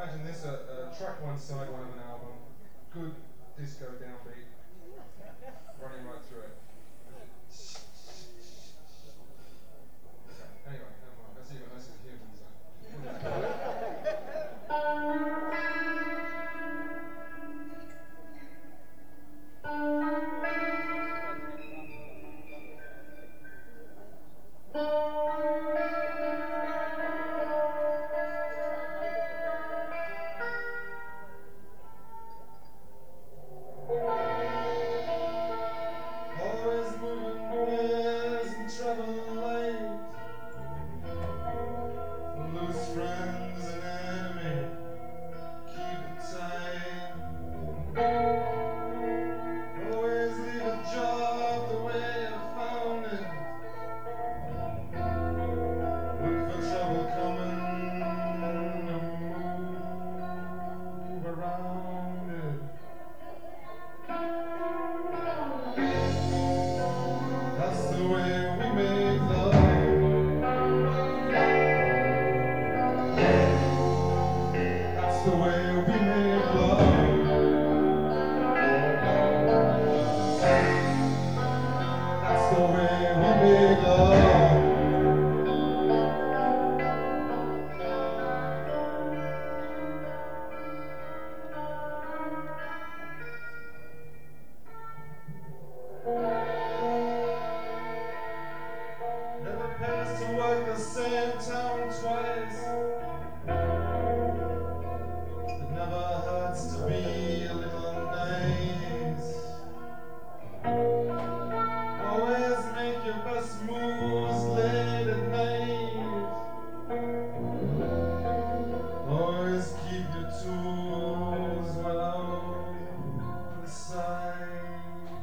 imagine this track one, side one of an album, good disco downbeat, running right through it. Okay, anyway, never mind. That's even less as a human, so we'll just call always moving years and traveling late. Lose friends and enemy, keep it tight. Always leave a job the way I found it. Look for trouble coming and move around it. That's the way we make love. That's the way we make love. That's the way we make love. Never pays to work the same town twice. It never hurts to be a little nice. Always make your best moves late at night. Always keep your tools well out of sight.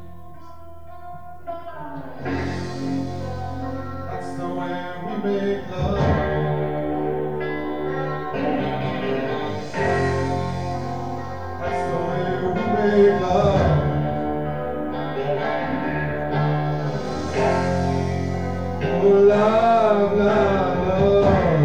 That's the way we make love. That's the way we make love. Oh, love, love, love.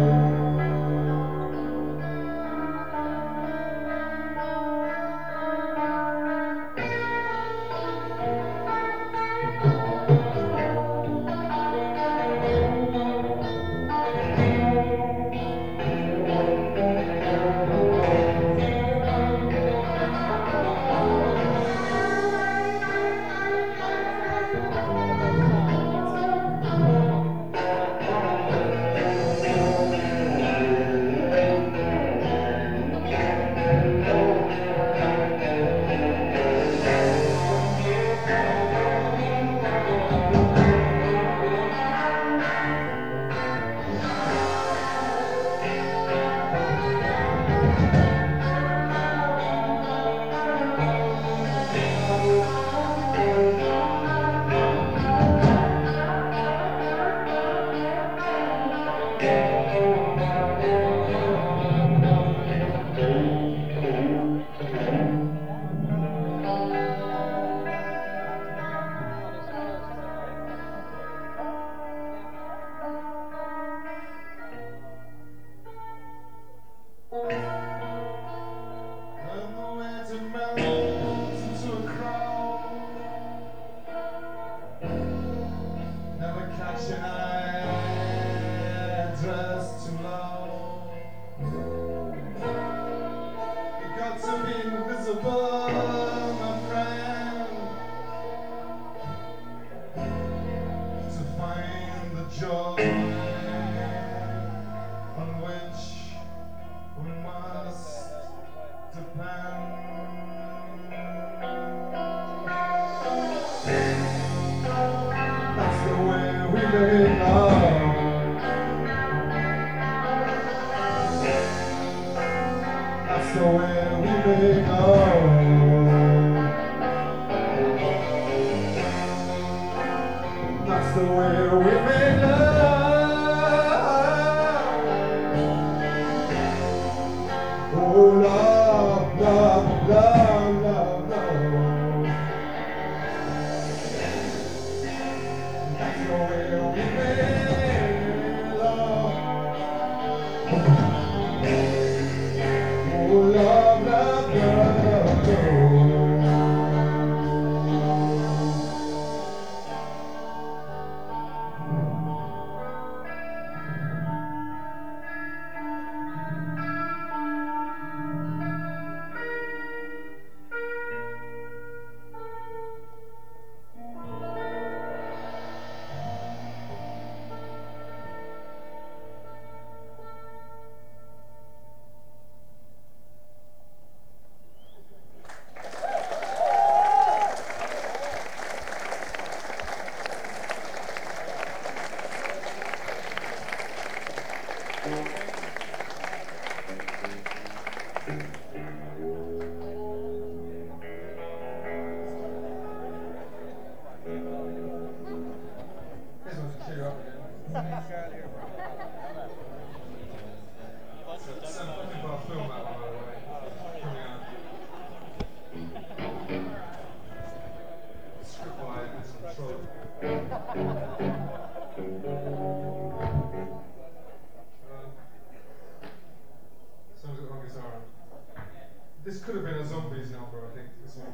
Learn the way to melt into a crowd. Never catch an eye, dressed too loud. You got to be invisible, my friend, to find the joy on which we must depend. That's the way we make love. That's the way we make love. That's the way we make love. Oh, love, love, love, love, love. That's the way we make love. This one's to cheer you up again. It's something about film that one, by the way. Coming out. Script by this control. Someone's got the wrong guitar. This could have been a Zombies number, I think, this one.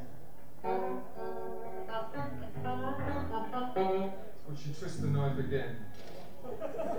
Would she twist the knife again?